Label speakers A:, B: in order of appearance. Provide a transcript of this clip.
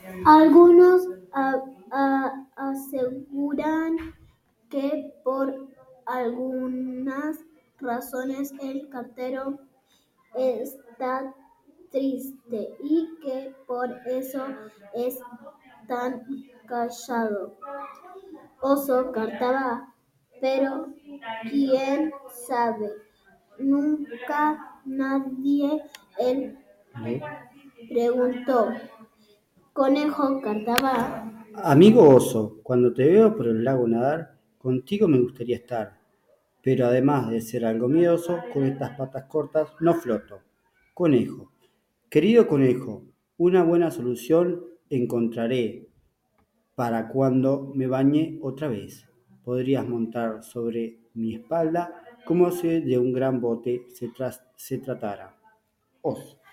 A: Algunos aseguran que por algunas razones el cartero está triste y que por eso es tan callado. Oso cantaba, pero quién sabe, nunca nadie le preguntó. Conejo cantaba.
B: Amigo oso, cuando te veo por el lago nadar, contigo me gustaría estar, pero además de ser algo miedoso, con estas patas cortas no floto. Conejo, querido conejo, una buena solución encontraré para cuando me bañe otra vez. Podrías montar sobre mi espalda como si de un gran bote se tratara. Oso.